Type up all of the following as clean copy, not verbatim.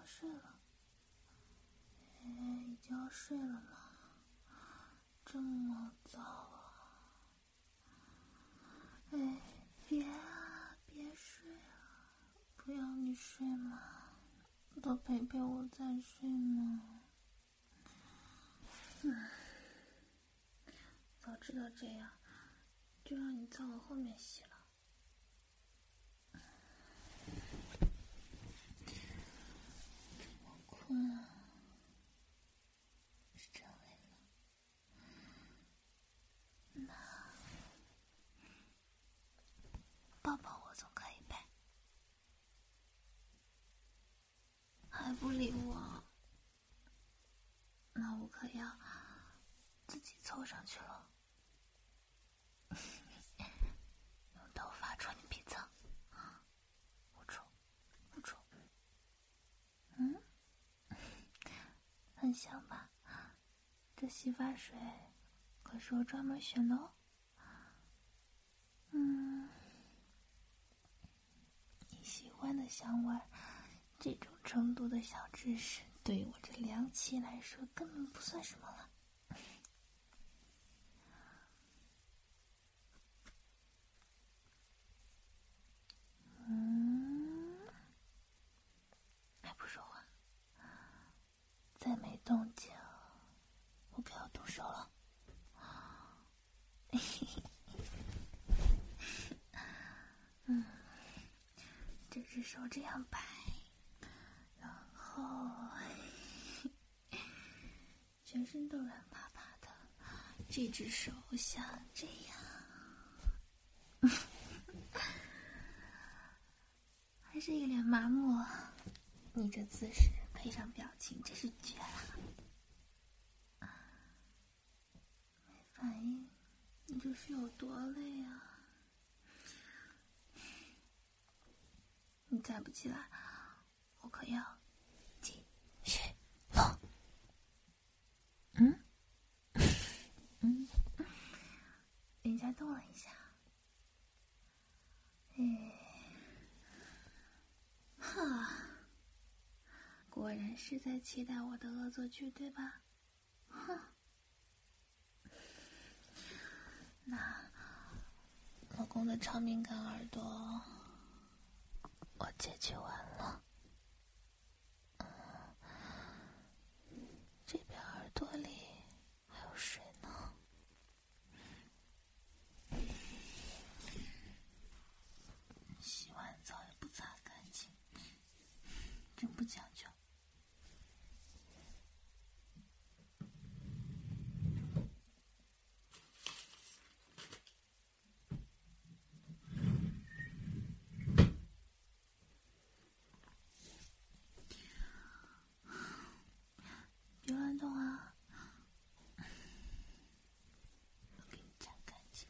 睡了。已经要睡了吗？这么早啊！别啊，别睡啊！不要你睡嘛，多陪陪我再睡嘛。早知道这样，就让你在我后面洗了。这么困啊，是真累了。那抱抱我总可以呗？还不理我？那我可要自己凑上去了。用头发戳你鼻子，不戳，不戳。很香吧？这洗发水可是我专门选的哦。你喜欢的香味，这种程度的小知识，对于我这凉气来说根本不算什么了。还不说话？再没动静，我可要动手了。这只手这样摆，然后全身都软趴趴的，这只手像这样，还是一脸麻木。你这姿势配上表情真是绝了。没反应，你这是有多累啊？你再不起来，我可要继续了。人家动了一下。果然是在期待我的恶作剧，对吧？哼。那老公的超敏感耳朵我解决完了。这边耳朵里还有水呢。洗完澡也不擦干净，真不讲究。别乱动啊！我给你擦干净。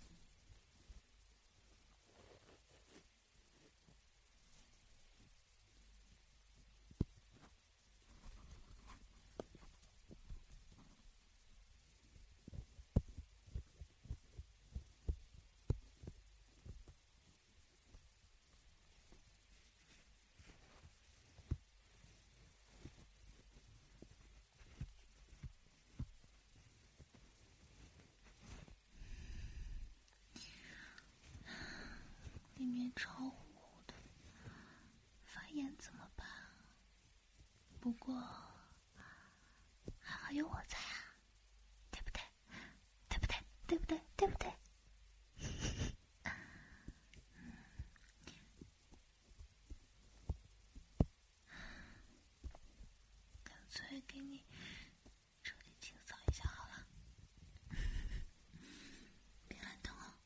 里面超糊的，发炎怎么办？不过还好有我在啊，对不对？对不对？对不对？对不对？干脆给你彻底清扫一下好了。别乱动哦。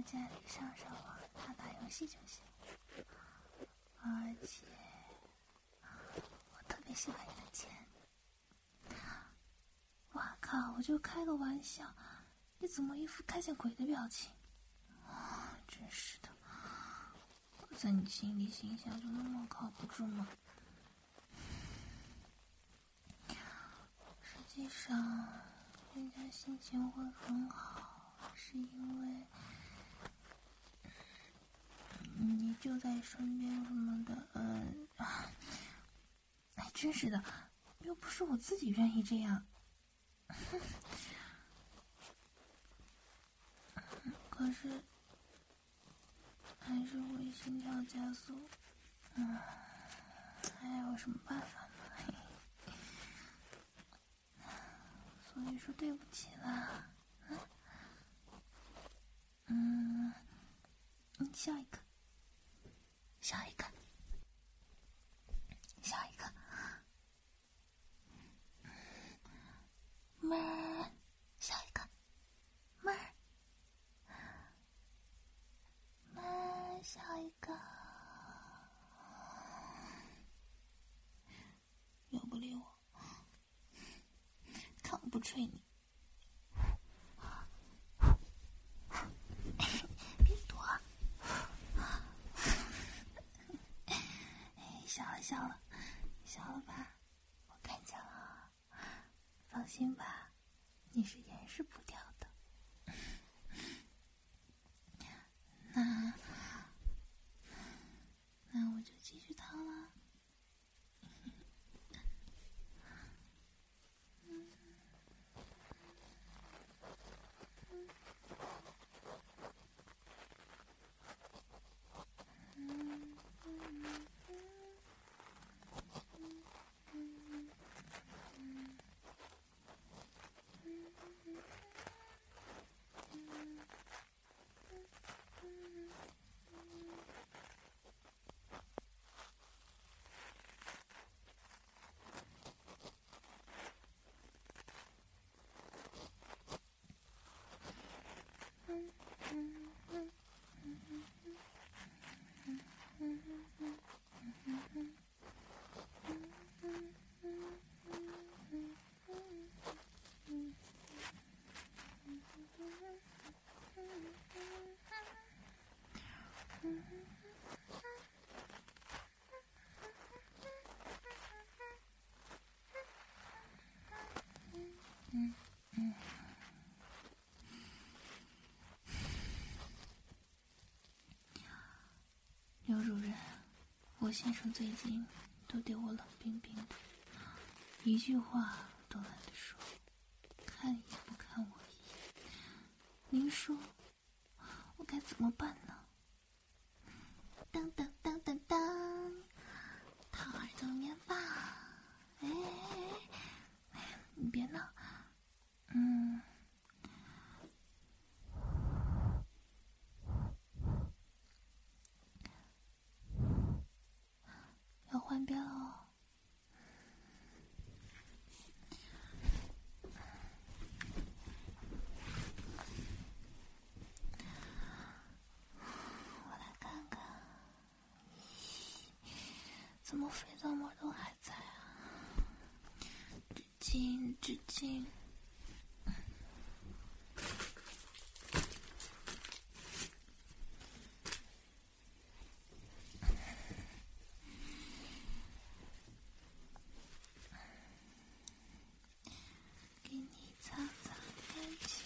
家里上网打游戏就行。而且我特别喜欢你的钱。哇靠，我就开个玩笑，你怎么一副看见鬼的表情？真是的，我在你心里形象就那么靠不住吗？实际上人家心情会很好，是因为你就在身边什么的。真是的，又不是我自己愿意这样。可是还是会心跳加速。还有什么办法呢？所以说对不起啦。你笑一个，笑一个，笑一个。妹儿，笑一个。妹儿，妹儿，笑一个。又不理我，看我不吹你。别躲。笑了吧？我看见了。放心吧，你是掩饰不掉的。那我就继续掏了。刘主任，我先生最近都对我冷冰冰的，一句话都懒得说，看也不看我一眼。您说我该怎么办呢？当当当当当，掏耳朵棉棒。你别闹。要换边了哦。我来看看，怎么肥皂膜都还在啊？纸巾。给你擦擦干净。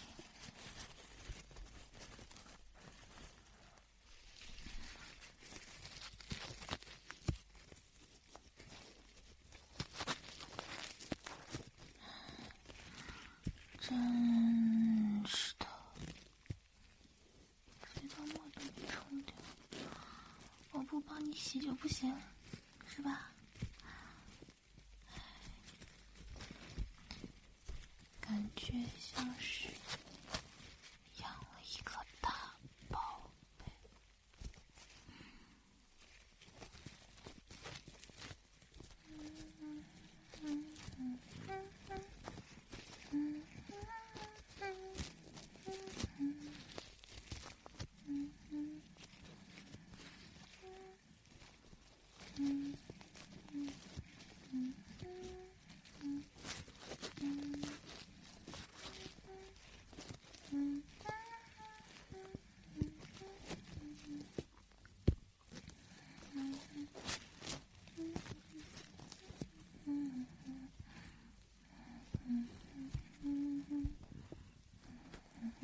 真是的，肥皂膜都给冲掉，我不帮你洗就不行，是吧？感觉像是养了一个大宝贝。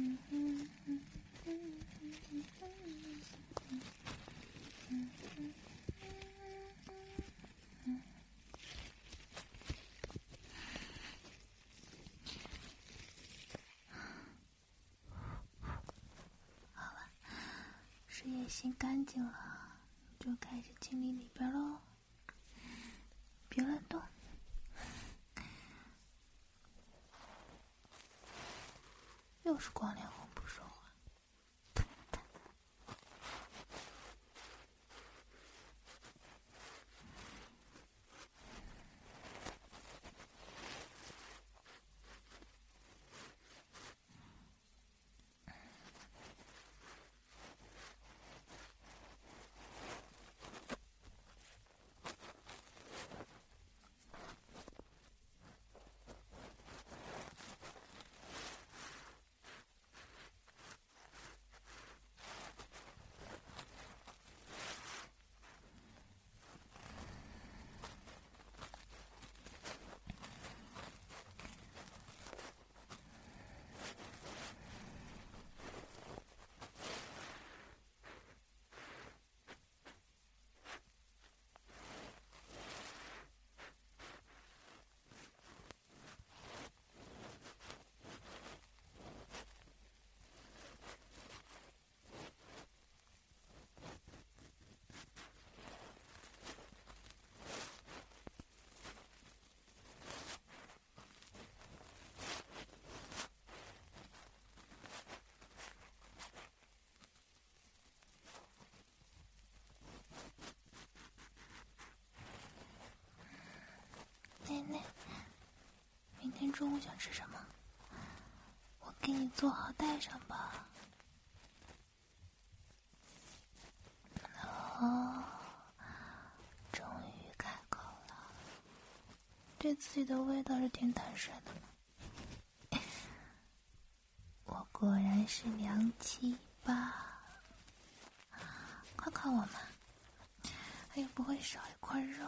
事业心干净了，就开始清理里边喽，别乱动。又是光脸红不说话。奶奶，明天中午想吃什么？我给你做好带上吧。哦，终于开口了，对自己的胃倒是挺坦率的。我果然是良妻吧？夸夸我嘛，还有不会少一块肉。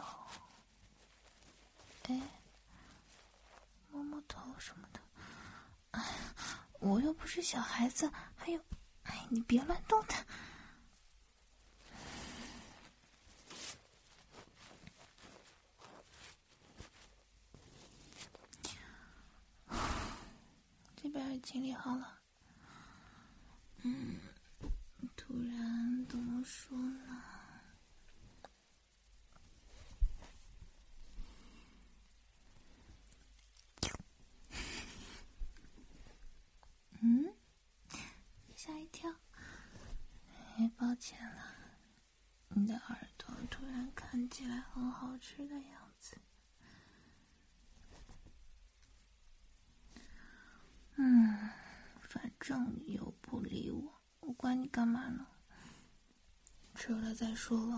哎，摸摸头什么的。哎，我又不是小孩子，还有，哎，你别乱动它。这边也清理好了。突然怎么说呢？吓一跳。哎，抱歉了，你的耳朵突然看起来很好吃的样子。反正你又不理我，我管你干嘛呢？吃了再说了。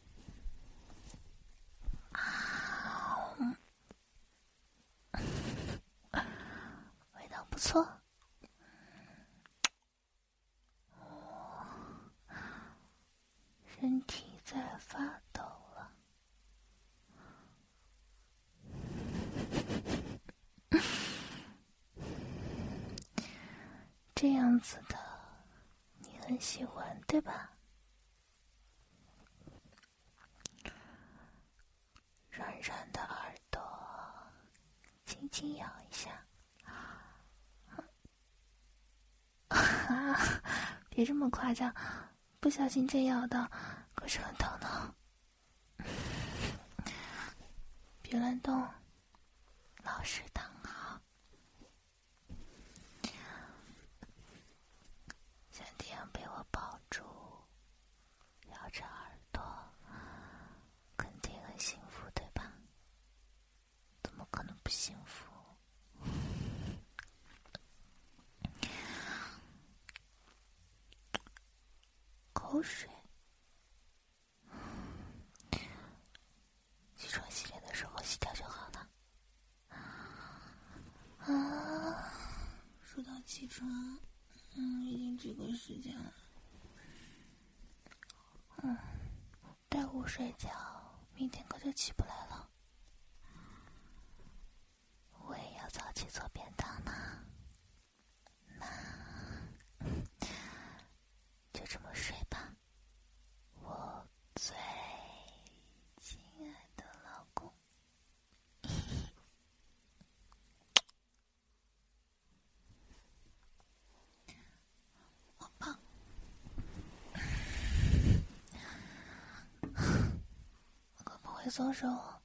味道不错。身体在发抖了。这样子的，你很喜欢，对吧？软软的耳朵，轻轻咬一下。别这么夸张，不小心真咬到，可是很疼的。别乱动，老实躺好。像这样被我抱住，咬着耳朵，肯定很幸福，对吧？怎么可能不幸福？口水。起床洗脸的时候洗掉就好了。说到起床，已经这个时间了。耽误睡觉，明天可就起不来了。我也要早起做便当呢。那松手